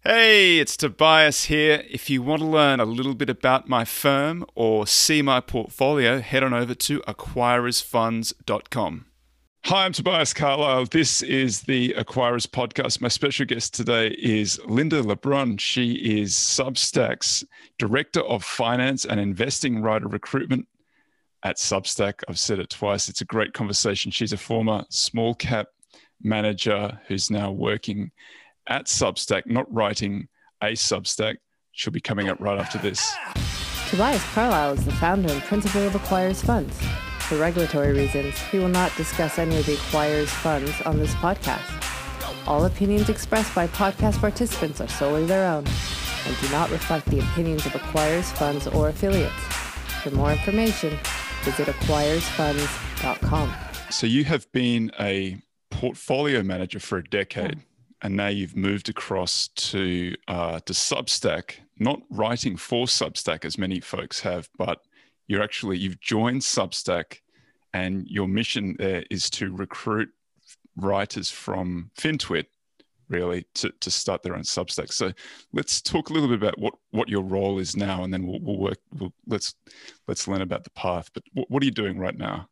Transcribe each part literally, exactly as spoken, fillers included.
Hey, it's Tobias here. If you want to learn a little bit about my firm or see my portfolio, head on over to acquirers funds dot com. Hi, I'm Tobias Carlisle. This is the Acquirers Podcast. My special guest today is Linda LeBrun. She is Substack's Director of Finance and Investing Writer Recruitment at Substack. I've said it twice. It's a great conversation. She's a former small cap manager who's now working at Substack, not writing a Substack. She'll be coming up right after this. Tobias Carlisle is the founder and principal of Acquirers Funds. For regulatory reasons, he will not discuss any of the Acquirers Funds on this podcast. All opinions expressed by podcast participants are solely their own and do not reflect the opinions of Acquirers Funds or affiliates. For more information, visit acquirers funds dot com. So you have been a portfolio manager for a decade. Yeah. And now you've moved across to uh, to Substack, not writing for Substack as many folks have, but you're actually, you've joined Substack and your mission there is to recruit writers from FinTwit, really, to, to start their own Substack. So let's talk a little bit about what, what your role is now, and then we'll, we'll work, we'll, let's, let's learn about the path. But what, what are you doing right now?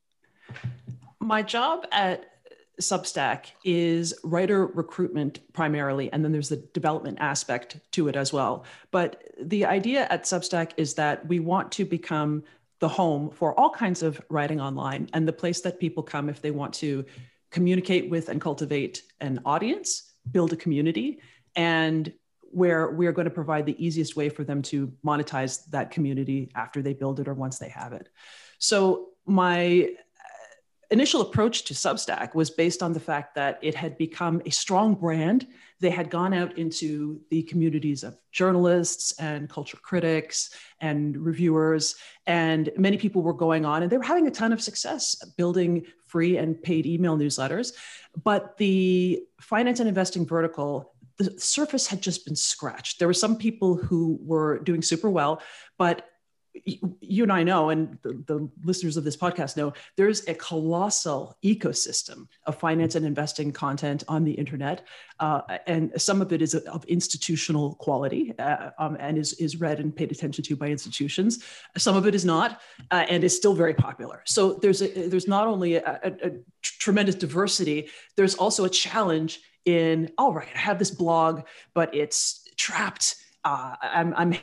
My job at Substack is writer recruitment primarily, and then there's the development aspect to it as well. But the idea at Substack is that we want to become the home for all kinds of writing online and the place that people come if they want to communicate with and cultivate an audience, build a community, and where we're going to provide the easiest way for them to monetize that community after they build it or once they have it. So my initial approach to Substack was based on the fact that it had become a strong brand. They had gone out into the communities of journalists and culture critics and reviewers, and many people were going on and they were having a ton of success building free and paid email newsletters. But the finance and investing vertical, the surface had just been scratched. There were some people who were doing super well, but you and I know, and the, the listeners of this podcast know, there's a colossal ecosystem of finance and investing content on the internet. Uh, and some of it is of institutional quality uh, um, and is, is read and paid attention to by institutions. Some of it is not, uh, and is still very popular. So there's, a, there's not only a, a, a tremendous diversity, there's also a challenge in, all right, I have this blog, but it's trapped. Uh, I'm, I'm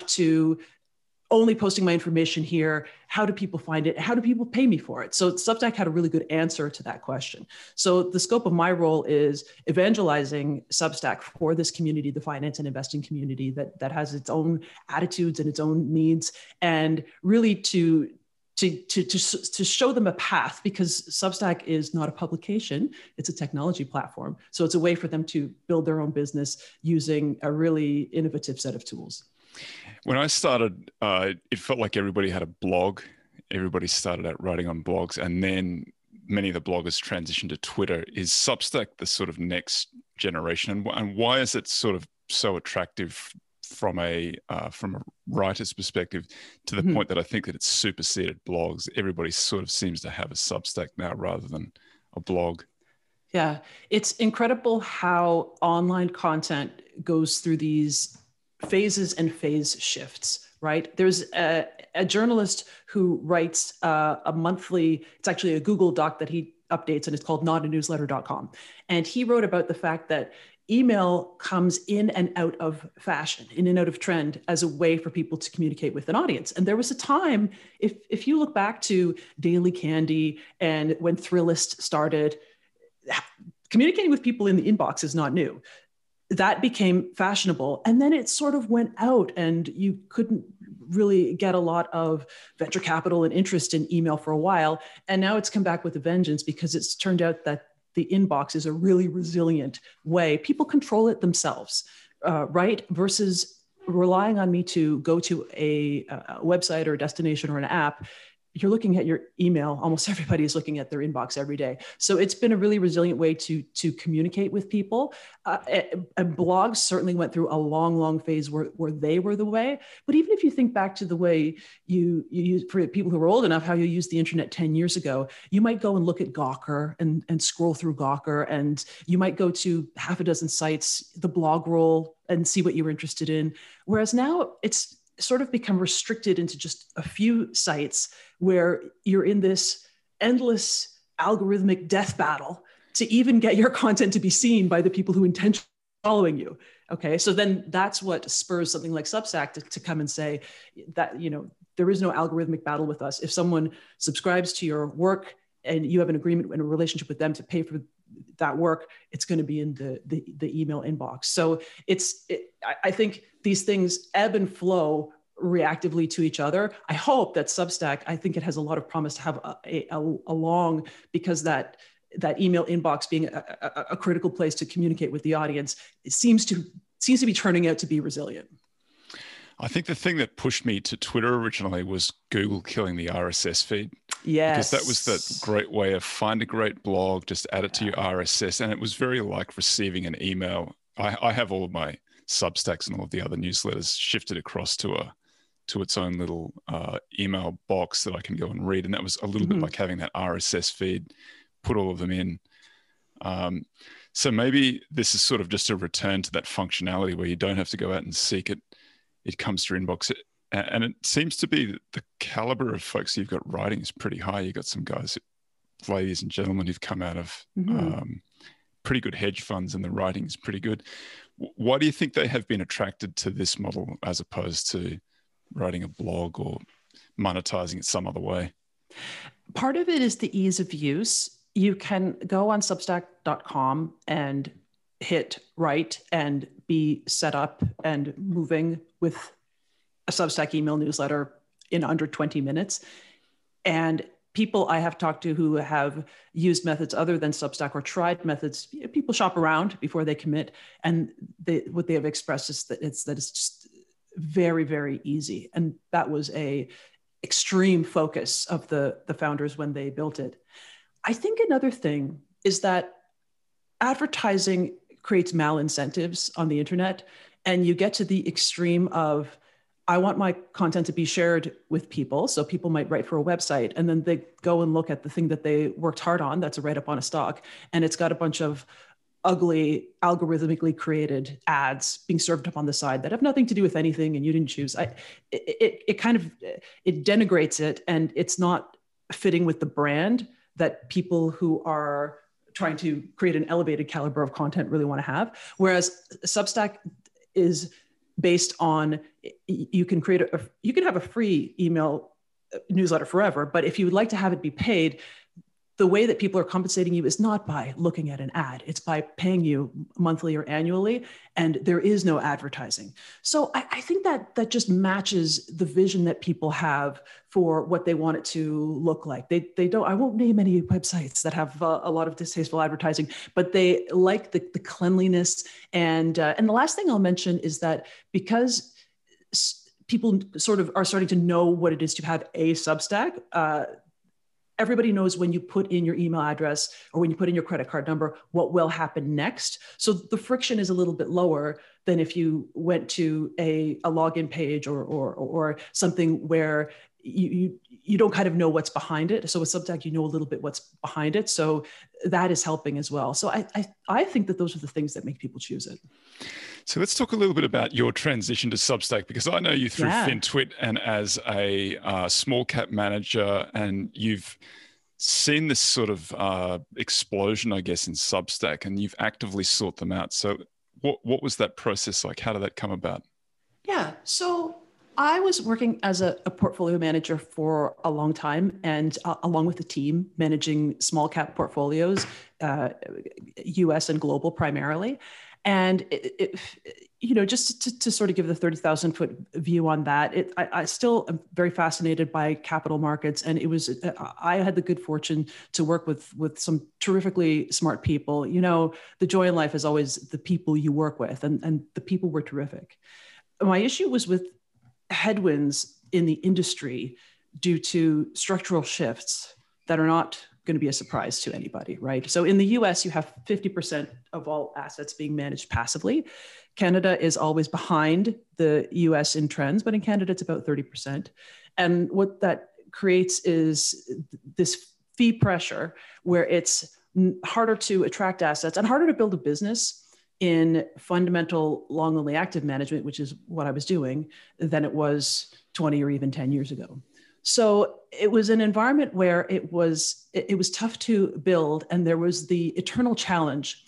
to only posting my information here. How do people find it? How do people pay me for it? So Substack had a really good answer to that question. So the scope of my role is evangelizing Substack for this community, the finance and investing community that, that has its own attitudes and its own needs, and really to, to, to, to, to show them a path, because Substack is not a publication, it's a technology platform. So it's a way for them to build their own business using a really innovative set of tools. When I started, uh, it felt like everybody had a blog. Everybody started out writing on blogs, and then many of the bloggers transitioned to Twitter. Is Substack the sort of next generation, and, and why is it sort of so attractive from a uh, from a writer's perspective, to the mm-hmm. point that I think that it's superseded blogs? Everybody sort of seems to have a Substack now rather than a blog. Yeah, it's incredible how online content goes through these phases and phase shifts, right? There's a, a journalist who writes uh, a monthly, it's actually a Google Doc that he updates, and it's called not a newsletter dot com. And he wrote about the fact that email comes in and out of fashion, in and out of trend, as a way for people to communicate with an audience. And there was a time, if, if you look back to Daily Candy and when Thrillist started, communicating with people in the inbox is not new. That became fashionable. And then it sort of went out, and you couldn't really get a lot of venture capital and interest in email for a while. And now it's come back with a vengeance, because it's turned out that the inbox is a really resilient way. People control it themselves, uh, right? Versus relying on me to go to a, a website or a destination or an app. you're looking at your email. Almost everybody is looking at their inbox every day. So it's been a really resilient way to, to communicate with people. Uh, and, and blogs certainly went through a long, long phase where, where they were the way. But even if you think back to the way you, you use, for people who are old enough, how you used the internet ten years ago, you might go and look at Gawker and, and scroll through Gawker, and you might go to half a dozen sites, the blog roll, and see what you're interested in. Whereas now it's sort of become restricted into just a few sites where you're in this endless algorithmic death battle to even get your content to be seen by the people who intentionally are following you. Okay, so then that's what spurs something like Substack to, to come and say that, you know, there is no algorithmic battle with us. If someone subscribes to your work and you have an agreement and a relationship with them to pay for that work, it's going to be in the, the, the email inbox. So it's, it, I think these things ebb and flow reactively to each other. I hope that Substack, I think it has a lot of promise to have a, a, a long, because that, that email inbox being a, a, a critical place to communicate with the audience, it seems to, seems to be turning out to be resilient. I think the thing that pushed me to Twitter originally was Google killing the R S S feed. Yes. Because that was that great way of find a great blog, just add it to your R S S. And it was very like receiving an email. I, I have all of my Substacks and all of the other newsletters shifted across to a to its own little uh, email box that I can go and read. And that was a little mm-hmm. bit like having that R S S feed, put all of them in. Um, so maybe this is sort of just a return to that functionality where you don't have to go out and seek it. It comes to your inbox. It, and it seems to be that the caliber of folks you've got writing is pretty high. You've got some guys, ladies and gentlemen, who've come out of mm-hmm. um, pretty good hedge funds, and the writing is pretty good. Why do you think they have been attracted to this model as opposed to writing a blog or monetizing it some other way? Part of it is the ease of use. You can go on substack dot com and hit write and be set up and moving with a Substack email newsletter in under twenty minutes. And people I have talked to who have used methods other than Substack or tried methods, people shop around before they commit. And they, what they have expressed is that it's, that it's just very, very easy. And that was a extreme focus of the, the founders when they built it. I think another thing is that advertising creates malincentives on the internet, and you get to the extreme of, I want my content to be shared with people. So people might write for a website and then they go and look at the thing that they worked hard on. That's a write-up on a stock. And it's got a bunch of ugly, algorithmically created ads being served up on the side that have nothing to do with anything and you didn't choose. I, it, it, it kind of, it denigrates it, and it's not fitting with the brand that people who are trying to create an elevated caliber of content really want to have. Whereas Substack is based on, you can create a, you can have a free email newsletter forever, but if you would like to have it be paid, the way that people are compensating you is not by looking at an ad, it's by paying you monthly or annually, and there is no advertising. So I, I think that that just matches the vision that people have for what they want it to look like. They, they don't, I won't name any websites that have uh, a lot of distasteful advertising, but they like the, the cleanliness. And, uh, and the last thing I'll mention is that because people sort of are starting to know what it is to have a Substack, uh, everybody knows when you put in your email address or when you put in your credit card number, what will happen next. So the friction is a little bit lower than if you went to a, a login page or, or, or something where you, you, you don't kind of know what's behind it. So with Substack, you know a little bit what's behind it. So that is helping as well. So I, I, I think that those are the things that make people choose it. So let's talk a little bit about your transition to Substack, because I know you through yeah. FinTwit and as a uh, small cap manager, and you've seen this sort of uh, explosion, I guess, in Substack, and you've actively sought them out. So what, what was that process like? How did that come about? Yeah, so I was working as a, a portfolio manager for a long time, and uh, along with the team, managing small cap portfolios, uh, U S and global primarily. And, it, it, you know, just to, to sort of give the thirty thousand foot view on that, it, I, I still am very fascinated by capital markets. And it was, I had the good fortune to work with, with some terrifically smart people. You know, the joy in life is always the people you work with, and, and the people were terrific. My issue was with headwinds in the industry due to structural shifts that are not going to be a surprise to anybody, right? So in the U S, you have fifty percent of all assets being managed passively. Canada is always behind the U S in trends, but in Canada, it's about thirty percent. And what that creates is this fee pressure where it's harder to attract assets and harder to build a business in fundamental long-only active management, which is what I was doing, than it was twenty or even ten years ago. So it was an environment where it was it, it was tough to build, and there was the eternal challenge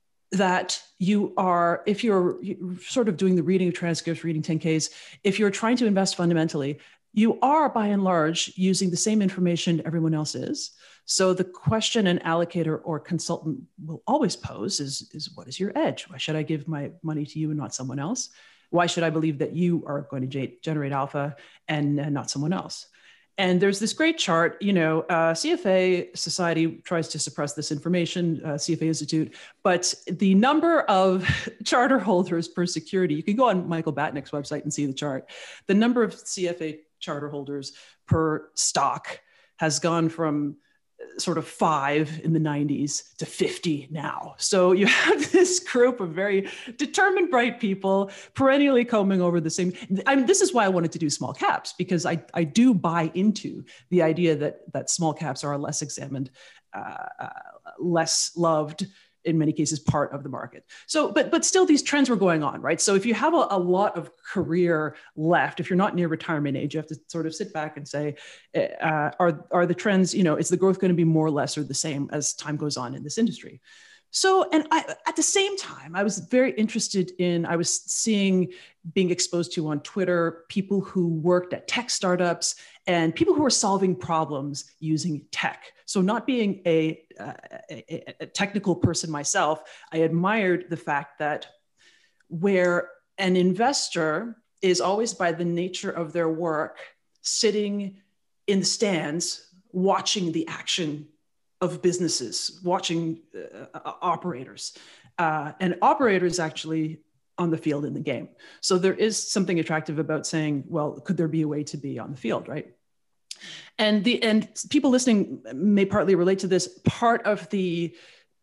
that you are, if you're, you're sort of doing the reading of transcripts, reading ten Ks, if you're trying to invest fundamentally, you are by and large using the same information everyone else is. So the question an allocator or consultant will always pose is, is what is your edge? Why should I give my money to you and not someone else? Why should I believe that you are going to generate alpha and, and not someone else? And there's this great chart, you know, uh, C F A Society tries to suppress this information, uh, C F A Institute, but the number of charter holders per security, you can go on Michael Batnick's website and see the chart. The number of C F A charter holders per stock has gone from sort of five in the nineties to fifty now. So you have this group of very determined, bright people perennially combing over the same. I mean, this is why I wanted to do small caps, because I, I do buy into the idea that, that small caps are a less examined, uh, uh, less loved, in many cases, part of the market. So, but but still these trends were going on, right? So if you have a, a lot of career left, if you're not near retirement age, you have to sort of sit back and say, uh, are, are the trends, you know, is the growth going to be more or less or the same as time goes on in this industry? So, and I, at the same time, I was very interested in, I was seeing, being exposed to on Twitter, people who worked at tech startups and people who were solving problems using tech. So not being a, uh, a, a technical person myself, I admired the fact that where an investor is always by the nature of their work, sitting in the stands, watching the action of businesses, watching uh, operators, uh, and operators actually on the field in the game. So there is something attractive about saying, well, could there be a way to be on the field, right? And the and people listening may partly relate to this. Part of the,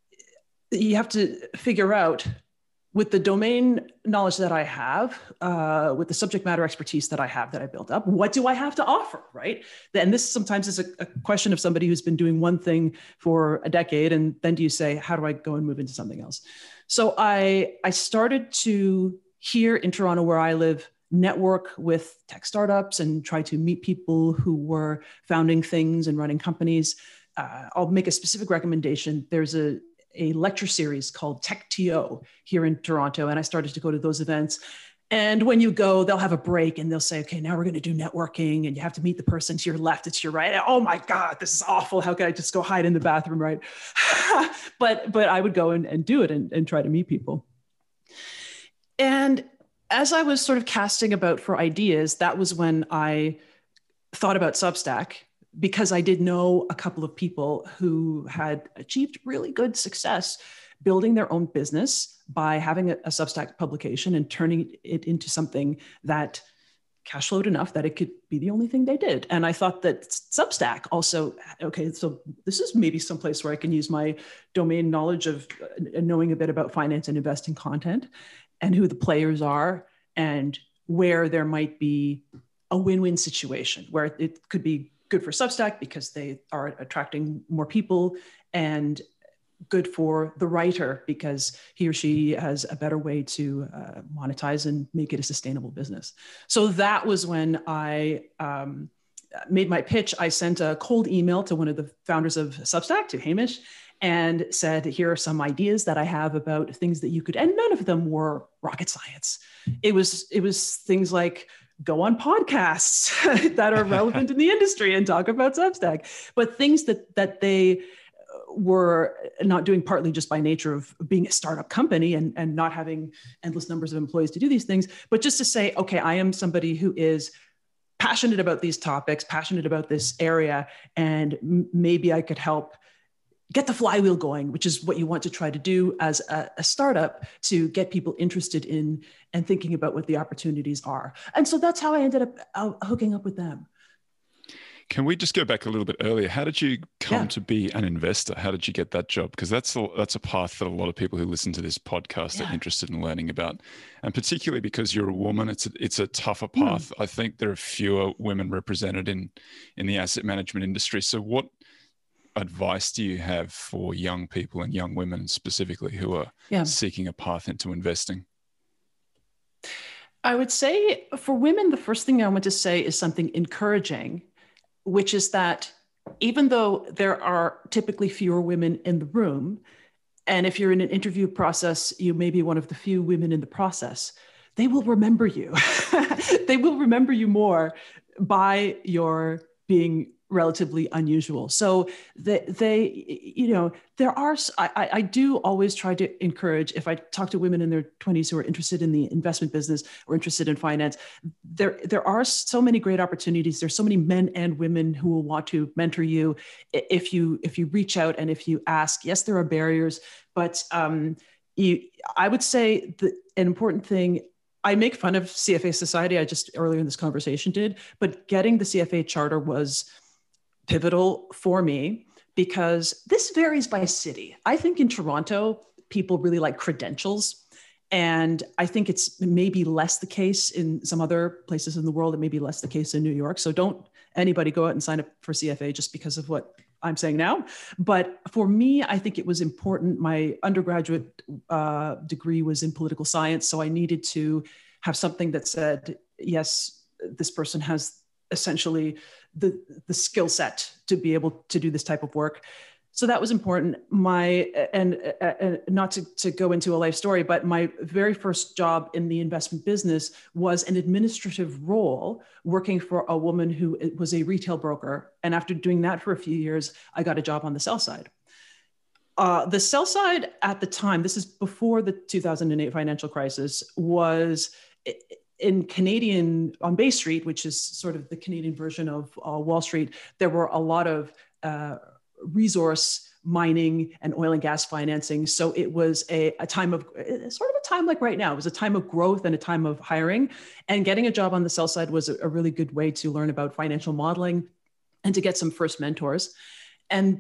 you have to figure out, with the domain knowledge that I have, uh, with the subject matter expertise that I have, that I built up, what do I have to offer, right? And this sometimes is a, a question of somebody who's been doing one thing for a decade, and then do you say, how do I go and move into something else? So I, I started to, here in Toronto, where I live, network with tech startups and try to meet people who were founding things and running companies. Uh, I'll make a specific recommendation. There's a a lecture series called Tech T O here in Toronto. And I started to go to those events. And when you go, they'll have a break and they'll say, okay, now we're going to do networking and you have to meet the person to your left, it's your right. Oh my God, this is awful. How can I just go hide in the bathroom, right? but but I would go and, and do it and, and try to meet people. And as I was sort of casting about for ideas, that was when I thought about Substack, because I did know a couple of people who had achieved really good success building their own business by having a, a Substack publication and turning it into something that cash flowed enough that it could be the only thing they did. And I thought that Substack also, okay, so this is maybe someplace where I can use my domain knowledge of uh, knowing a bit about finance and investing content and who the players are and where there might be a win-win situation where it could be good for Substack because they are attracting more people, and good for the writer because he or she has a better way to uh, monetize and make it a sustainable business. So that was when I um, made my pitch. I sent a cold email to one of the founders of Substack, to Hamish, and said, here are some ideas that I have about things that you could, and none of them were rocket science. It was, it was things like, go on podcasts that are relevant in the industry and talk about Substack, but things that that they were not doing, partly just by nature of being a startup company and, and not having endless numbers of employees to do these things, but just to say, okay, I am somebody who is passionate about these topics, passionate about this area, and m- maybe I could help get the flywheel going, which is what you want to try to do as a, a startup, to get people interested in and thinking about what the opportunities are. And so that's how I ended up uh, hooking up with them. Can we just go back a little bit earlier? How did you come Yeah. to be an investor? How did you get that job? Because that's a, that's a path that a lot of people who listen to this podcast Yeah. are interested in learning about, and particularly because you're a woman, it's a, it's a tougher Mm. path. I think there are fewer women represented in in the asset management industry. So, what advice do you have for young people and young women specifically who are Yeah. seeking a path into investing? I would say for women, the first thing I want to say is something encouraging, which is that even though there are typically fewer women in the room, and if you're in an interview process, you may be one of the few women in the process, they will remember you. They will remember you more by your being relatively unusual. So they, they you know, there are, I, I do always try to encourage, if I talk to women in their twenties who are interested in the investment business or interested in finance, there, there are so many great opportunities. There's so many men and women who will want to mentor you if you, if you reach out and if you ask. Yes, there are barriers, but um, you, I would say that an important thing, I make fun of C F A Society, I just earlier in this conversation did, but getting the C F A charter was pivotal for me because this varies by city. I think in Toronto, people really like credentials. And I think it's maybe less the case in some other places in the world. It may be less the case in New York. So don't anybody go out and sign up for C F A just because of what I'm saying now. But for me, I think it was important. My undergraduate uh, degree was in political science. So I needed to have something that said, yes, this person has essentially the, the skill set to be able to do this type of work. So that was important. My, and, and not to, to go into a life story, but my very first job in the investment business was an administrative role working for a woman who was a retail broker. And after doing that for a few years, I got a job on the sell side. Uh, the sell side at the time, this is before the two thousand eight financial crisis, was in Canadian, on Bay Street, which is sort of the Canadian version of uh, Wall Street, there were a lot of uh, resource mining and oil and gas financing. So it was a, a time of, sort of a time like right now, it was a time of growth and a time of hiring. And getting a job on the sell side was a, a really good way to learn about financial modeling and to get some first mentors. And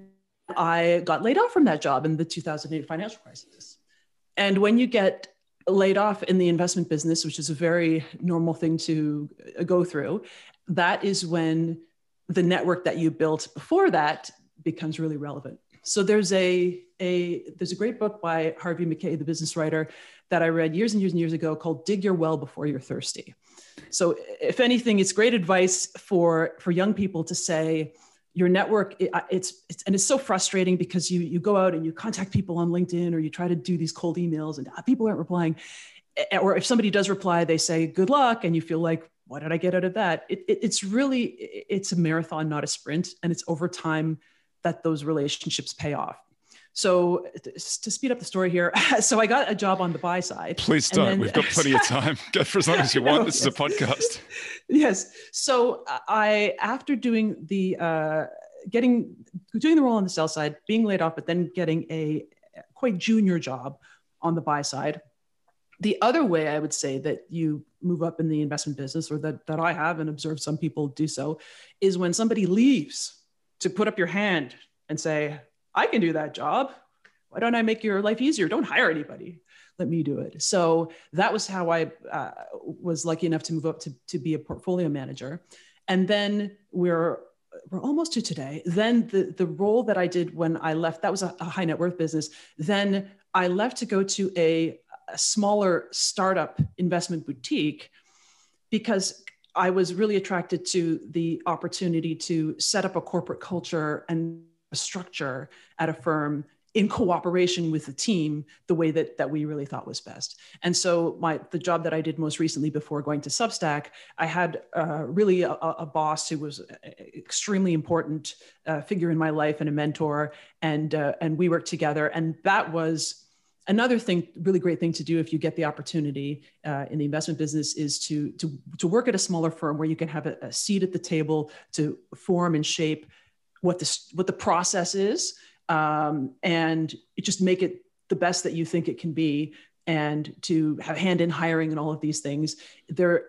I got laid off from that job in the two thousand eight financial crisis. And when you get laid off in the investment business, which is a very normal thing to go through, that is when the network that you built before that becomes really relevant. So there's a, a, there's a great book by Harvey Mackay, the business writer, that I read years and years and years ago called Dig Your Well Before You're Thirsty. So if anything, it's great advice for, for young people to say, your network, it, it's, it's, and it's so frustrating because you, you go out and you contact people on LinkedIn or you try to do these cold emails and people aren't replying. Or if somebody does reply, they say, good luck. And you feel like, what did I get out of that? It, it, it's really, it's a marathon, not a sprint. And it's over time that those relationships pay off. So to speed up the story here, so I got a job on the buy side. Please don't. Then, We've got plenty of time. Go for as long as you want. This yes. is a podcast. Yes. So I, after doing the, uh, getting, doing the role on the sell side, being laid off, but then getting a quite junior job on the buy side. The other way I would say that you move up in the investment business, or that, that I have and observed some people do so, is when somebody leaves to put up your hand and say, I can do that job. Why don't I make your life easier? Don't hire anybody. Let me do it. So that was how I uh, was lucky enough to move up to, to be a portfolio manager. And then we're, we're almost to today. Then the, the role that I did when I left, that was a, a high net worth business. Then I left to go to a, a smaller startup investment boutique because I was really attracted to the opportunity to set up a corporate culture and a structure at a firm in cooperation with the team, the way that, that we really thought was best. And so my the job that I did most recently before going to Substack, I had uh, really a, a boss who was an extremely important uh, figure in my life and a mentor, and uh, and we worked together. And that was another thing, really great thing to do if you get the opportunity uh, in the investment business, is to, to, to work at a smaller firm where you can have a, a seat at the table to form and shape what the, what the process is, um, and just make it the best that you think it can be, and to have hand in hiring and all of these things. There,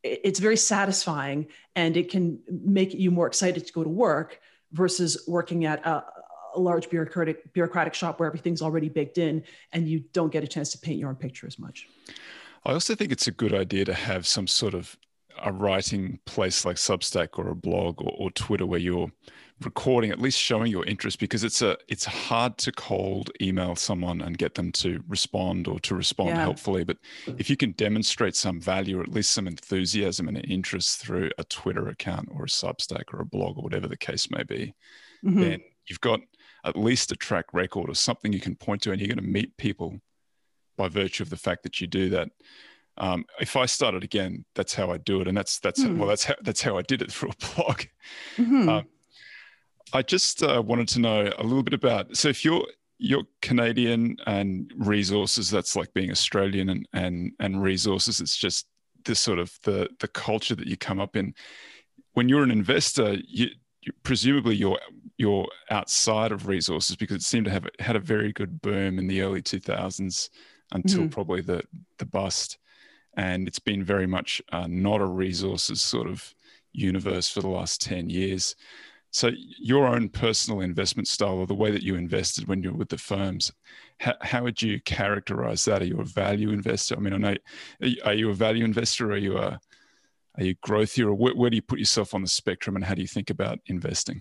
it's very satisfying, and it can make you more excited to go to work versus working at a, a large bureaucratic bureaucratic shop where everything's already baked in and you don't get a chance to paint your own picture as much. I also think it's a good idea to have some sort of a writing place like Substack or a blog or, or Twitter where you're recording, at least showing your interest, because it's a it's hard to cold email someone and get them to respond or to respond yeah. helpfully. But if you can demonstrate some value or at least some enthusiasm and interest through a Twitter account or a Substack or a blog or whatever the case may be, mm-hmm. then you've got at least a track record or something you can point to, and you're going to meet people by virtue of the fact that you do that. Um, if I started again, that's how I do it, and that's that's mm. well, that's how that's how I did it through a blog. Mm-hmm. Um, I just uh, wanted to know a little bit about. So, if you're you're Canadian and resources, that's like being Australian, and and and resources, it's just this sort of the the culture that you come up in. When you're an investor, you, you presumably you're you're outside of resources, because it seemed to have had a very good boom in the early two thousands until mm-hmm. probably the the bust. And it's been very much uh, not a resources sort of universe for the last ten years. So your own personal investment style, or the way that you invested when you were with the firms, how, how would you characterize that? Are you a value investor? I mean, I know, are you, are you a value investor? Or are you a, are you growthier? Or where, where do you put yourself on the spectrum, and how do you think about investing?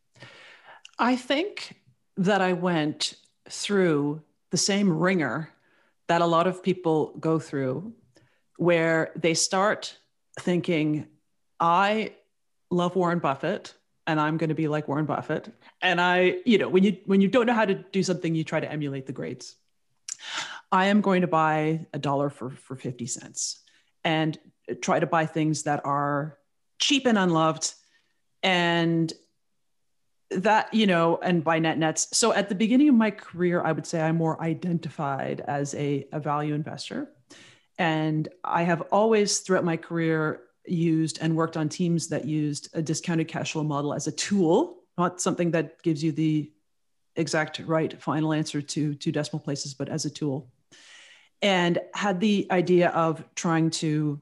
I think that I went through the same ringer that a lot of people go through, where they start thinking, I love Warren Buffett and I'm going to be like Warren Buffett. And I, you know, when you when you don't know how to do something, you try to emulate the greats. I am going to buy a dollar for, for fifty cents and try to buy things that are cheap and unloved, and that, you know, and buy net nets. So at the beginning of my career, I would say I'm more identified as a, a value investor. And I have always throughout my career used and worked on teams that used a discounted cash flow model as a tool, not something that gives you the exact right final answer to two decimal places, but as a tool. And had the idea of trying to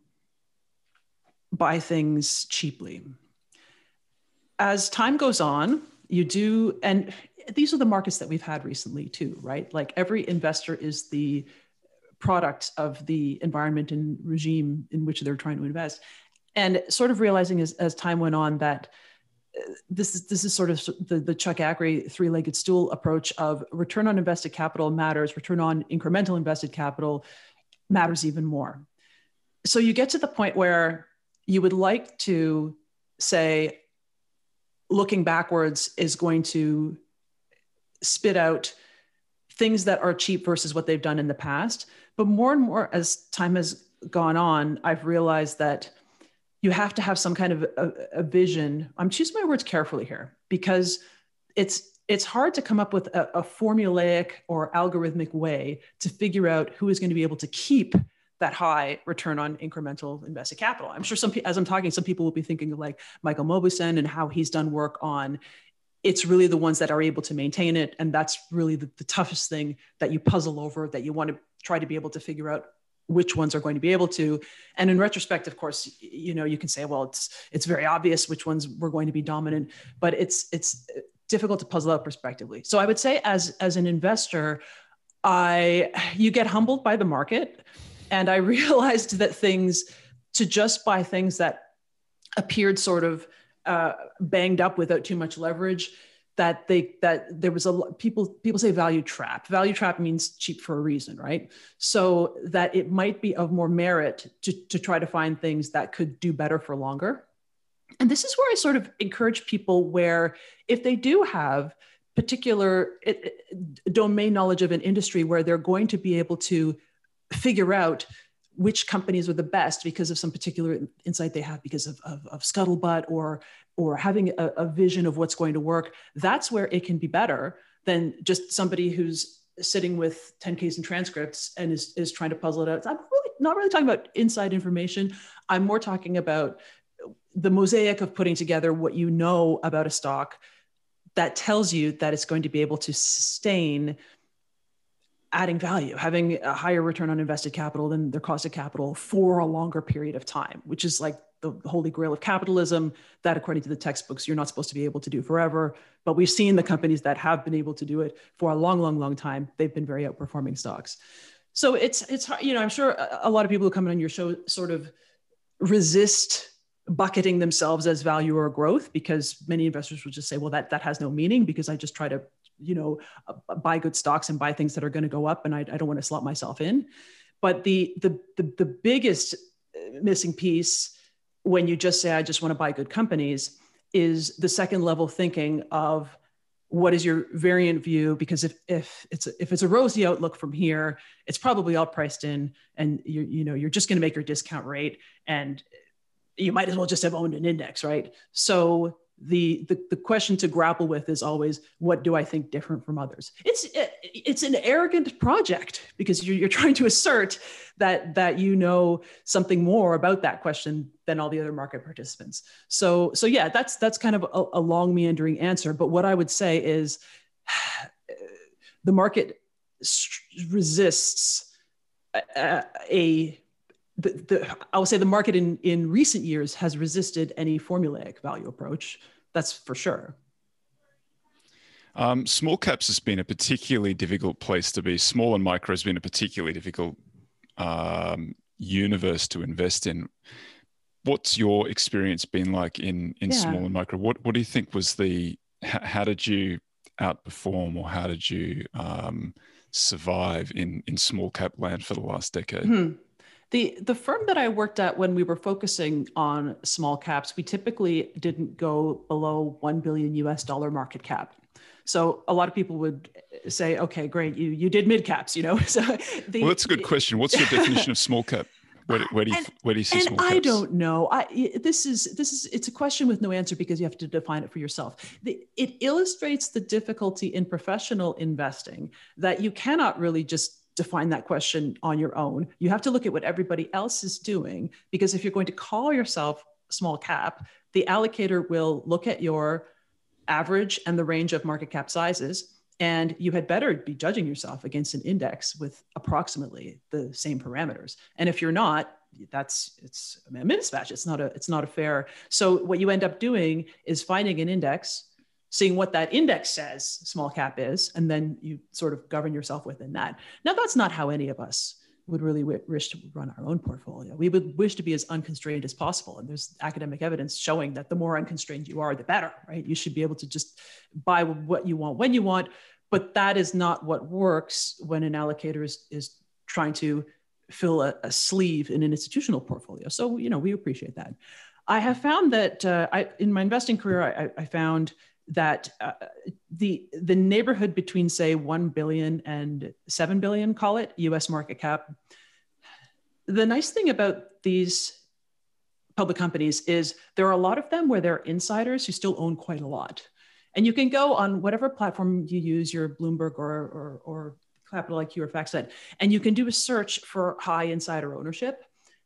buy things cheaply. As time goes on, you do, and these are the markets that we've had recently too, right? Like every investor is the product of the environment and regime in which they're trying to invest. And sort of realizing as, as time went on that this is this is sort of the, the Chuck Agri three-legged stool approach of return on invested capital matters, return on incremental invested capital matters even more. So you get to the point where you would like to say, looking backwards is going to spit out things that are cheap versus what they've done in the past. But more and more as time has gone on, I've realized that you have to have some kind of a, a vision. I'm choosing my words carefully here, because it's it's hard to come up with a, a formulaic or algorithmic way to figure out who is going to be able to keep that high return on incremental invested capital. I'm sure some, as I'm talking, some people will be thinking of like Michael Mauboussin and how he's done work on, it's really the ones that are able to maintain it. And that's really the, the toughest thing that you puzzle over, that you want to try to be able to figure out which ones are going to be able to. And in retrospect, of course, you know, you can say, well, it's it's very obvious which ones were going to be dominant, but it's it's difficult to puzzle out prospectively. So I would say as, as an investor, I you get humbled by the market. And I realized that things, to just buy things that appeared sort of uh, banged up without too much leverage, that they that there was a people people say value trap. Value trap means cheap for a reason, right? So that it might be of more merit to to try to find things that could do better for longer. And this is where I sort of encourage people, where if they do have particular it, it, domain knowledge of an industry, where they're going to be able to figure out which companies are the best because of some particular insight they have, because of, of, of scuttlebutt or, or having a, a vision of what's going to work, that's where it can be better than just somebody who's sitting with ten Ks and transcripts and is, is trying to puzzle it out. I'm really not really talking about inside information. I'm more talking about the mosaic of putting together what you know about a stock that tells you that it's going to be able to sustain adding value, having a higher return on invested capital than their cost of capital for a longer period of time, which is like the holy grail of capitalism that, according to the textbooks, you're not supposed to be able to do forever. But we've seen the companies that have been able to do it for a long, long, long time. They've been very outperforming stocks. So it's, it's you know, I'm sure a lot of people who come on your show sort of resist bucketing themselves as value or growth, because many investors will just say, well, that, that has no meaning because I just try to, you know, uh, buy good stocks and buy things that are going to go up, and I, I don't want to slot myself in. But the, the, the, the biggest missing piece when you just say, I just want to buy good companies, is the second level thinking of what is your variant view? Because if, if it's, a, if it's a rosy outlook from here, it's probably all priced in, and you, you know, you're just going to make your discount rate, and you might as well just have owned an index, right? So the, the, the question to grapple with is always, what do I think different from others? It's, it, it's an arrogant project because you're, you're trying to assert that, that you know something more about that question than all the other market participants. So, so yeah, that's, that's kind of a, a long meandering answer. But what I would say is the market resists a, a The, the, I would say the market in, in recent years has resisted any formulaic value approach. That's for sure. Um, small caps has been a particularly difficult place to be. Small and micro has been a particularly difficult um, universe to invest in. What's your experience been like in, in Yeah. small and micro? What, what do you think was the, how, how did you outperform, or how did you um, survive in, in small cap land for the last decade? Mm-hmm. The, the firm that I worked at when we were focusing on small caps, we typically didn't go below one billion U S dollar market cap. So a lot of people would say, okay, great, you, you did mid caps, you know? So the, well, that's a good question. What's your definition of small cap? Where, where do you, and, where do you see and small caps? I don't know. I, this is, this is, it's a question with no answer because you have to define it for yourself. The, it illustrates the difficulty in professional investing that you cannot really just define that question on your own. You have to look at what everybody else is doing, because if you're going to call yourself small cap, the allocator will look at your average and the range of market cap sizes, and you had better be judging yourself against an index with approximately the same parameters. And if you're not, that's, it's a mismatch. It's not a, it's not a fair. So what you end up doing is finding an index, seeing what that index says small cap is, and then you sort of govern yourself within that. Now, that's not how any of us would really wish to run our own portfolio. We would wish to be as unconstrained as possible. And there's academic evidence showing that the more unconstrained you are, the better, right? You should be able to just buy what you want when you want, but that is not what works when an allocator is, is trying to fill a, a sleeve in an institutional portfolio. So, you know, we appreciate that. I have found that uh, I, in my investing career, I, I found that uh, the the neighborhood between, say, one billion and seven billion, call it, U S market cap. The nice thing about these public companies is there are a lot of them where they're insiders who still own quite a lot. And you can go on whatever platform you use, your Bloomberg or, or, or Capital I Q or FactSet, and you can do a search for high insider ownership.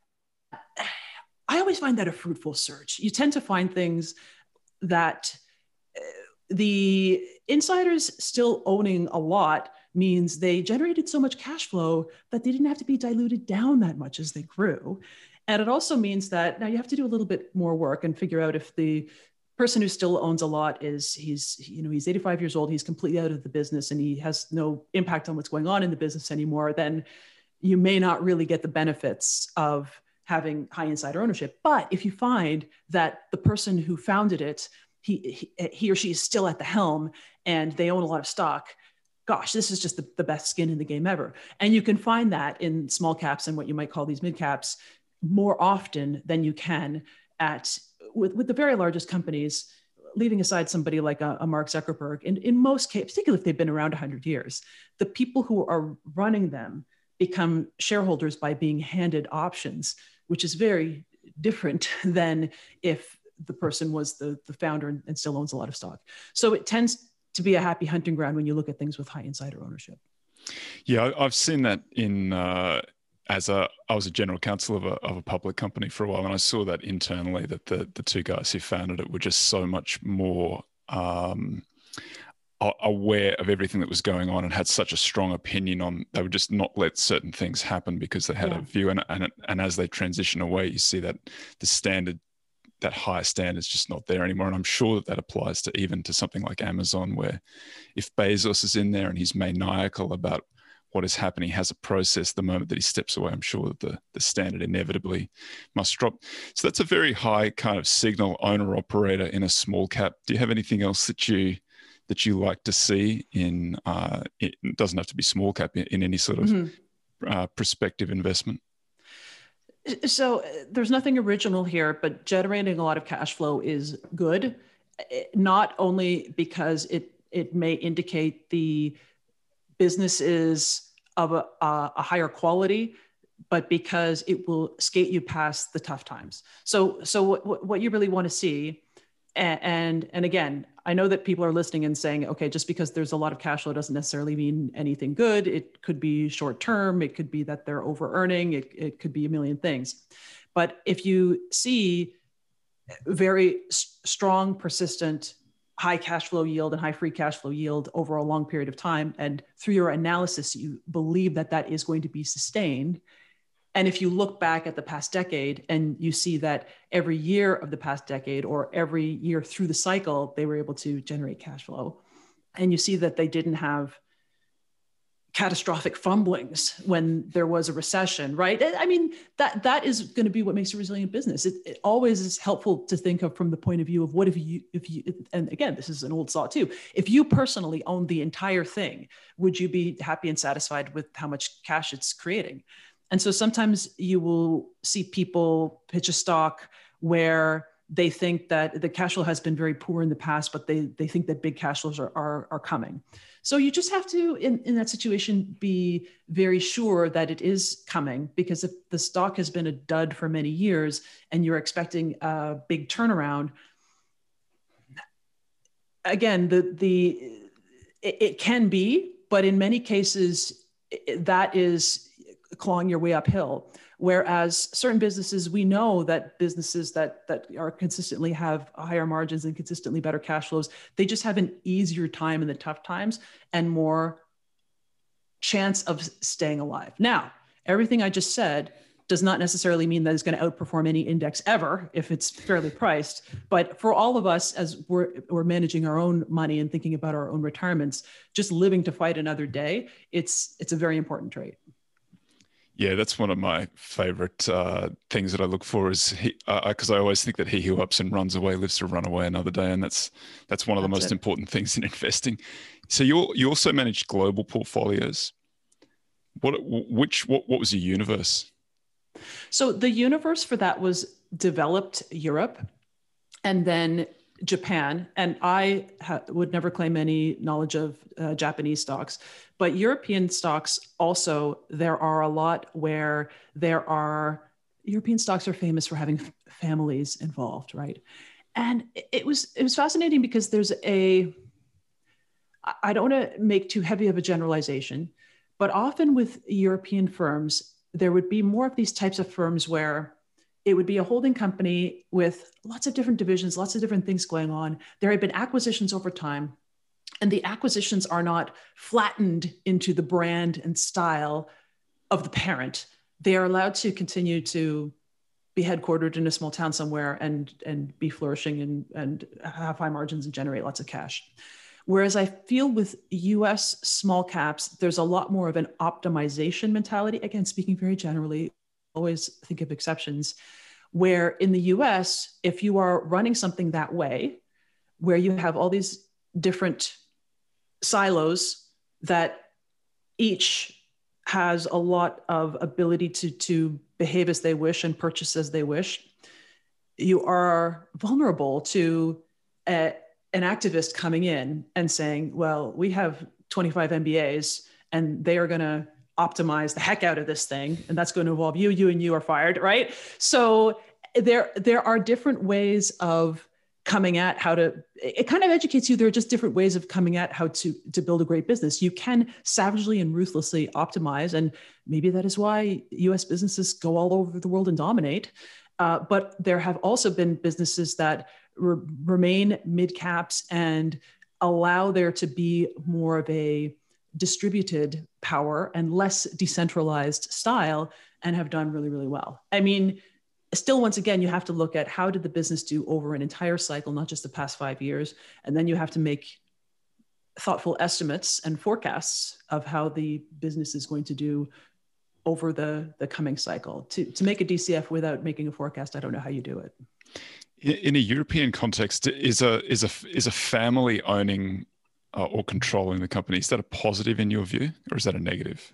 I always find that a fruitful search. You tend to find things that the insiders still owning a lot means they generated so much cash flow that they didn't have to be diluted down that much as they grew. And it also means that now you have to do a little bit more work and figure out if the person who still owns a lot is, he's, you know, he's eighty-five years old, he's completely out of the business and he has no impact on what's going on in the business anymore, then you may not really get the benefits of having high insider ownership. But if you find that the person who founded it, he, he, he or she is still at the helm and they own a lot of stock, gosh, this is just the, the best skin in the game ever. And you can find that in small caps and what you might call these mid caps more often than you can at with, with the very largest companies, leaving aside somebody like a, a Mark Zuckerberg. And in most cases, particularly if they've been around one hundred years, the people who are running them become shareholders by being handed options, which is very different than if the person was the, the founder and, and still owns a lot of stock. So it tends to be a happy hunting ground when you look at things with high insider ownership. Yeah, I've seen that in, uh, as a, I was a general counsel of a, of a public company for a while, and I saw that internally that the, the two guys who founded it were just so much more um, aware of everything that was going on and had such a strong opinion on, they would just not let certain things happen because they had yeah. a view. And, and, and as they transition away, you see that the standard, that higher standard is just not there anymore. And I'm sure that that applies to even to something like Amazon, where if Bezos is in there and he's maniacal about what is happening, he has a process the moment that he steps away, I'm sure that the, the standard inevitably must drop. So that's a very high kind of signal owner operator in a small cap. Do you have anything else that you that you like to see in, uh, it doesn't have to be small cap, in, in any sort of mm-hmm. uh, prospective investment? So uh, there's nothing original here, but generating a lot of cash flow is good, not only because it it may indicate the business is of a, a higher quality, but because it will skate you past the tough times. So so what, what you really want to see, and, and and again, I know that people are listening and saying, okay, just because there's a lot of cash flow doesn't necessarily mean anything good. It could be short term. It could be that they're over earning. It, it could be a million things. But if you see very s- strong, persistent, high cash flow yield and high free cash flow yield over a long period of time, and through your analysis, you believe that that is going to be sustained, and if you look back at the past decade and you see that every year of the past decade or every year through the cycle, they were able to generate cash flow, and you see that they didn't have catastrophic fumblings when there was a recession, right? I mean, that that is going to be what makes a resilient business. It, it always is helpful to think of from the point of view of what if you, if you, and again, this is an old saw too. If you personally owned the entire thing, would you be happy and satisfied with how much cash it's creating? And so sometimes you will see people pitch a stock where they think that the cash flow has been very poor in the past, but they, they think that big cash flows are, are, are coming. So you just have to, in, in that situation, be very sure that it is coming, because if the stock has been a dud for many years and you're expecting a big turnaround, again, the, the it, it can be, but in many cases, it, that is clawing your way uphill. Whereas certain businesses, we know that businesses that that are consistently have higher margins and consistently better cash flows, they just have an easier time in the tough times and more chance of staying alive. Now, everything I just said does not necessarily mean that it's going to outperform any index ever if it's fairly priced. But for all of us, as we're, we're managing our own money and thinking about our own retirements, just living to fight another day, it's it's a very important trait. Yeah, that's one of my favorite uh, things that I look for is because uh, I always think that he who ups and runs away lives to run away another day, and that's that's one of the that's most it. important things in investing. So you you also manage global portfolios. What which what what was your universe? So the universe for that was developed Europe, and then Japan. And I ha- would never claim any knowledge of uh, Japanese stocks, but European stocks also, there are a lot where there are, European stocks are famous for having f- families involved, right? And it was, it was fascinating because there's a, I don't want to make too heavy of a generalization, but often with European firms, there would be more of these types of firms where it would be a holding company with lots of different divisions, lots of different things going on. There had been acquisitions over time, and the acquisitions are not flattened into the brand and style of the parent. They are allowed to continue to be headquartered in a small town somewhere and, and be flourishing and, and have high margins and generate lots of cash. Whereas I feel with U S small caps, there's a lot more of an optimization mentality. Again, speaking very generally, always think of exceptions, where in the U S, if you are running something that way, where you have all these different silos that each has a lot of ability to, to behave as they wish and purchase as they wish, you are vulnerable to a, an activist coming in and saying, well, we have twenty-five M B As and they are going to optimize the heck out of this thing. And that's going to involve you, you and you are fired, right? So there, there are different ways of coming at how to, it kind of educates you. There are just different ways of coming at how to, to build a great business. You can savagely and ruthlessly optimize. And maybe that is why U S businesses go all over the world and dominate. Uh, but there have also been businesses that re- remain mid caps and allow there to be more of a distributed power and less decentralized style, and have done really, really well. I mean, still, once again, you have to look at how did the business do over an entire cycle, not just the past five years. And then you have to make thoughtful estimates and forecasts of how the business is going to do over the, the coming cycle. To, to make a D C F without making a forecast, I don't know how you do it. In a European context, is a is a is a family owning uh, or controlling the company, is that a positive in your view, or is that a negative?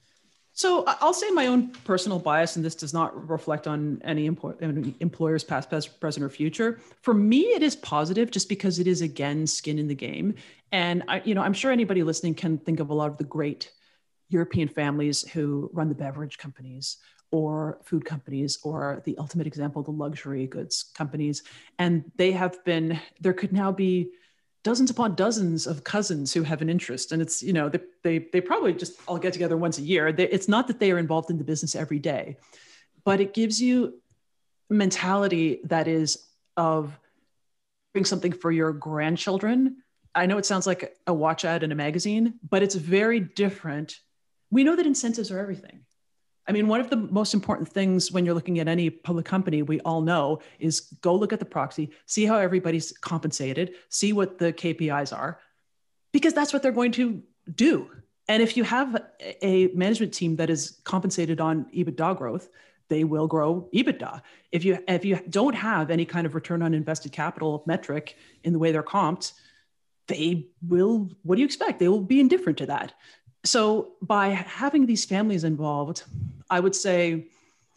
So I'll say my own personal bias, and this does not reflect on any employers past, present, or future. For me, it is positive just because it is, again, skin in the game. And I, you know, I'm sure anybody listening can think of a lot of the great European families who run the beverage companies or food companies, or the ultimate example, the luxury goods companies. And they have been, there could now be dozens upon dozens of cousins who have an interest. And it's, you know, they, they, they probably just all get together once a year. They, it's not that they are involved in the business every day, but it gives you mentality that is of doing something for your grandchildren. I know it sounds like a watch ad in a magazine, but it's very different. We know that incentives are everything. I mean, one of the most important things when you're looking at any public company, we all know, is go look at the proxy, see how everybody's compensated, see what the K P Is are, because that's what they're going to do. And if you have a management team that is compensated on EBITDA growth, they will grow EBITDA. If you, if you don't have any kind of return on invested capital metric in the way they're comped, they will, what do you expect? They will be indifferent to that. So by having these families involved, I would say,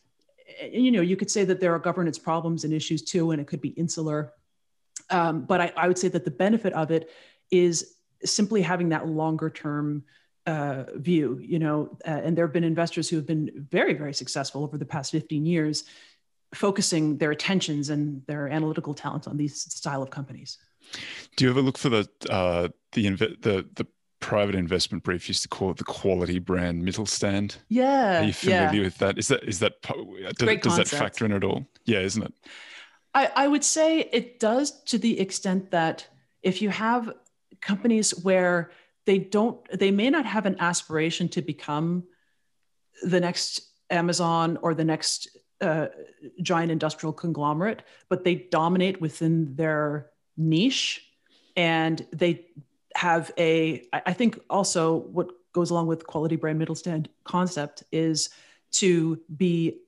you know, you could say that there are governance problems and issues too, and it could be insular. Um, but I, I would say that the benefit of it is simply having that longer term uh, view, you know, uh, and there have been investors who have been very, very successful over the past fifteen years, focusing their attentions and their analytical talents on these style of companies. Do you ever look for the, uh, the, the, the, private investment brief used to call it the quality brand Mittelstand? Yeah. Are you familiar yeah. with that? Is that, is that, does, does that factor in at all? Yeah, isn't it? I, I would say it does, to the extent that if you have companies where they don't, they may not have an aspiration to become the next Amazon or the next uh, giant industrial conglomerate, but they dominate within their niche, and they have a, I think also what goes along with quality brand Mittelstand concept is to be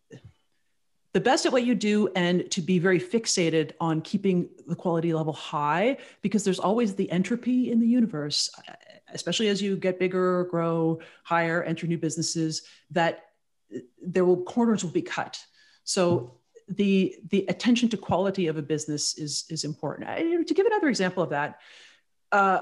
the best at what you do and to be very fixated on keeping the quality level high, because there's always the entropy in the universe, especially as you get bigger, grow higher, enter new businesses, that there will, corners will be cut. So the, the attention to quality of a business is, is important. I, to give another example of that, Uh,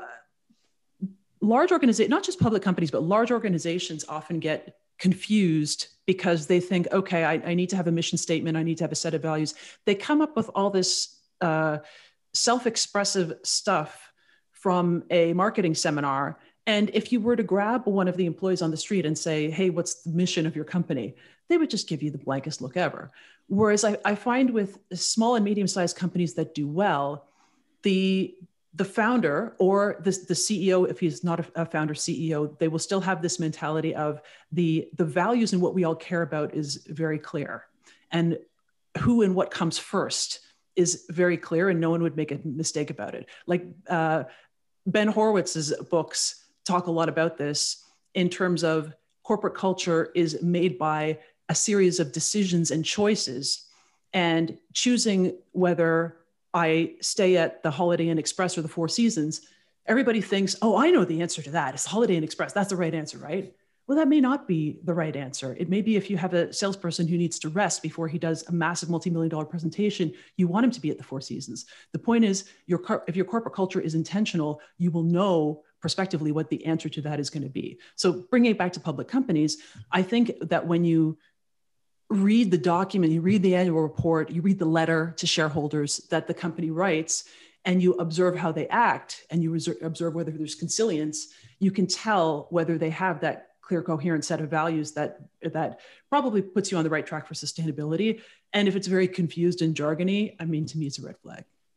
large organizations, not just public companies, but large organizations often get confused because they think, okay, I, I need to have a mission statement. I need to have a set of values. They come up with all this uh, self-expressive stuff from a marketing seminar. And if you were to grab one of the employees on the street and say, hey, what's the mission of your company? They would just give you the blankest look ever. Whereas I, I find with small and medium-sized companies that do well, the the founder or the, the C E O, if he's not a, a founder C E O, they will still have this mentality of the, the values and what we all care about is very clear. And who and what comes first is very clear, and no one would make a mistake about it. Like uh, Ben Horowitz's books talk a lot about this in terms of corporate culture is made by a series of decisions and choices, and choosing whether I stay at the Holiday Inn Express or the Four Seasons, everybody thinks, oh, I know the answer to that. It's the Holiday Inn Express. That's the right answer, right? Well, that may not be the right answer. It may be if you have a salesperson who needs to rest before he does a massive multi-million dollar presentation, you want him to be at the Four Seasons. The point is, your if your corporate culture is intentional, you will know prospectively what the answer to that is going to be. So bringing it back to public companies, I think that when you read the document, you read the annual report, you read the letter to shareholders that the company writes, and you observe how they act, and you observe whether there's consilience, you can tell whether they have that clear, coherent set of values that, that probably puts you on the right track for sustainability. And if it's very confused and jargony, I mean, to me, it's a red flag.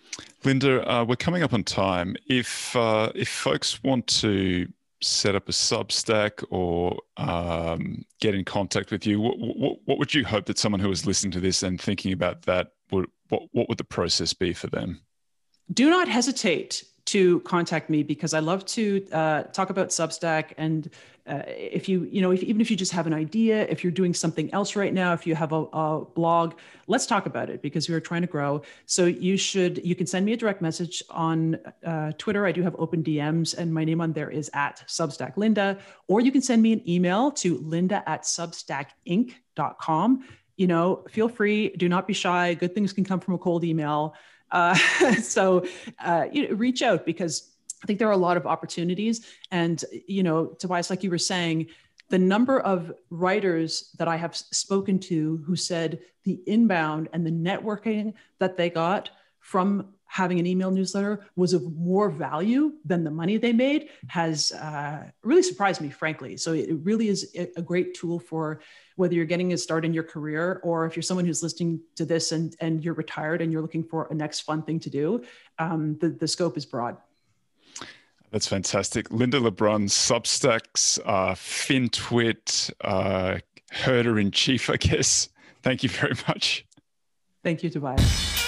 Linda, uh, we're coming up on time. If uh, if folks want to set up a Substack or um, get in contact with you, what, what, what would you hope that someone who is listening to this and thinking about that, would, what, what would the process be for them? Do not hesitate to contact me, because I love to uh, talk about Substack. And uh, if you, you know, if, even if you just have an idea, if you're doing something else right now, if you have a, a blog, let's talk about it, because we're trying to grow. So you should, you can send me a direct message on uh, Twitter. I do have open D Ms, and my name on there is at Substack Linda, or you can send me an email to linda at substack inc dot com. You know, feel free, do not be shy. Good things can come from a cold email. Uh, so, uh, you know, reach out, because I think there are a lot of opportunities. And, you know, Tobias, like you were saying, the number of writers that I have spoken to who said the inbound and the networking that they got from having an email newsletter was of more value than the money they made has uh, really surprised me, frankly. So it really is a great tool for whether you're getting a start in your career, or if you're someone who's listening to this and, and you're retired and you're looking for a next fun thing to do. Um, the, the scope is broad. That's fantastic. Linda LeBrun, Substacks, uh, FinTwit, uh, herder in chief, I guess. Thank you very much. Thank you, Tobias.